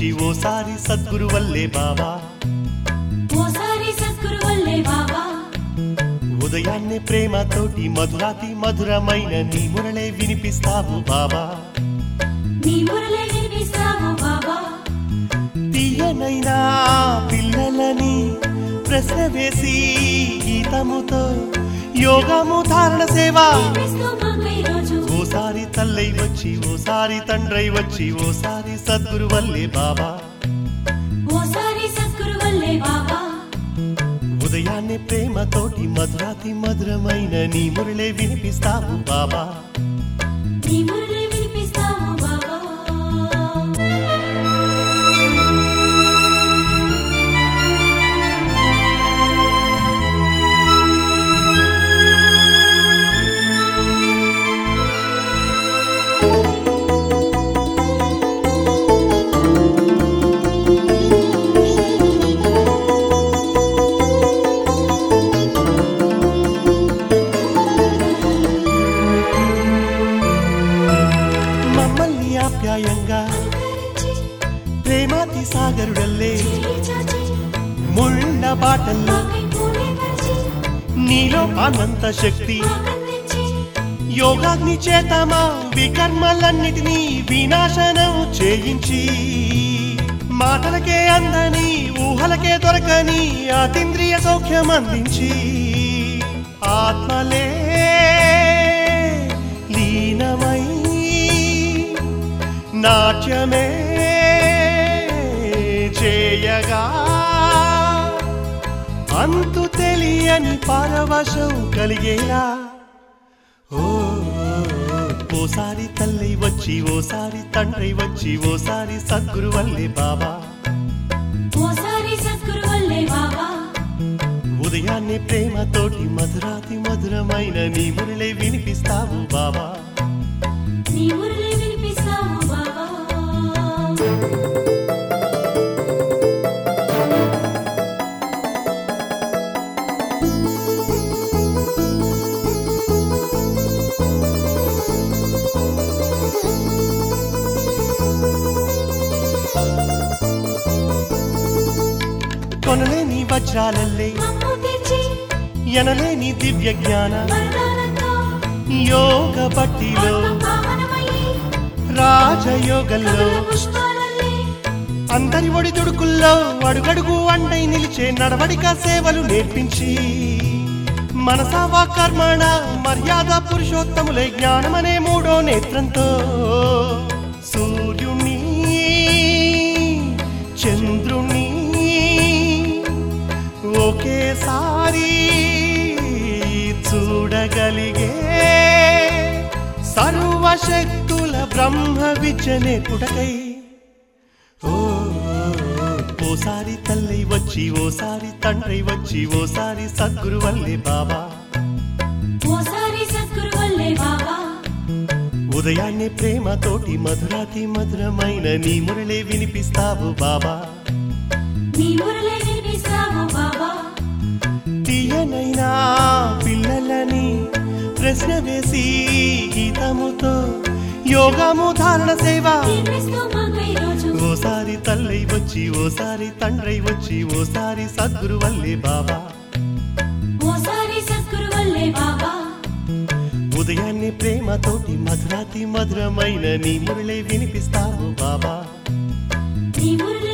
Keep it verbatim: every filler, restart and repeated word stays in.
వచ్చి ఓసారి సద్గురు వల్లే బాబా ఓసారి సద్గురు వల్లే బాబా ఉదయాన్నే ప్రేమతోటి మధురాతి మధురమైన నీ మురళే వినిపిస్తావు బాబా నీ మురళే వినిపిస్తావు బాబా తీయనైనా పిల్లలని ప్రశ్న వేసి గీతముతో యోగము ధారణ సేవ నేర్పిస్తూ మాకై రోజు ఓసారి తల్లై వచ్చి ఓసారి తండ్రై వచ్చి ఓసారి సద్గురు వల్లే బాబా ఓసారి సద్గురు వల్లే బాబా ఉదయాన్నే ప్రేమతోటి మధురాతి మధురమైన నీ మురళే వినిపిస్తావు బాబా నీ మురళే వినిపిస్తావు బాబా మమ్మల్ని ఆప్యాయంగా ప్రేమాతి సాగరుడల్లే ముళ్ళ బాటల్లో నీలో అనంత శక్తి యోగాగ్ని చేతమా వికర్మలన్నిటినీ వినాశనం చేయించి మాటలకే అందని ఊహలకే దొరకని అతీంద్రియ సౌఖ్యం అందించి ఆత్మలే లీనమై నాట్యమే చేయగా అంతు తెలియని పరవశం కలిగేలా ఓ ఓసారి తల్లి వచ్చి ఓసారి తండ్రి వచ్చి ఓసారి సద్గురు వల్లే బాబా ఓసారి సద్గురు వల్లే బాబా ఉదయాన్నే ప్రేమతోటి మధురాతి మధురమైన నీ మురళే వినిపిస్తావు బాబా నీ మురళే వినిపిస్తావు బాబా కొనలేని వజ్రాలల్లే మమ్ము తెచ్చి ఎనలేని దివ్య జ్ఞాన వరదానంతో యోగ పట్టిలో పావనమయ్యి రాజయోగంలో కమల పుష్పాలల్లే అందరి ఒడి దుడుకుల్లో అడుగడుగు అండై నిలిచే నడవడిక సేవలు నేర్పించి మనసావా కర్మణ మర్యాద పురుషోత్తములే జ్ఞానమనే మూడో నేత్రంతో సూర్యుణ్ణి చంద్రుణ్ణి ఒకేసారి చూడగలిగే సర్వశక్తుల బ్రహ్మ విద్య నేర్పుటకై ఓ ఓసారి తల్లి వచ్చి ఓసారి తండ్రి వచ్చి ఓసారి సద్గురు వల్లే బాబా ఓసారి సద్గురు వల్లే బాబా ఉదయాన్నే ప్రేమతోటి మధురాతి మధురమైన నీ మురళే వినిపిస్తావు బాబా నీ మురళే వినిపిస్తావు బాబా తీయనైనా పిల్లలని ప్రశ్న వేసి గీతముతో యోగము ధారణ సేవ నేర్పిస్తూ మాకై రోజు ఓసారి తల్లి వచ్చి ఓసారి తండ్రి వచ్చి ఓసారి సద్గురు వల్లే బాబా ఓసారి సద్గురు వల్లే బాబా ఉదయాన్నే ప్రేమతోటి మధురాతి మధురమైన నీ మురళే వినిపిస్తావు బాబా నీ మురళే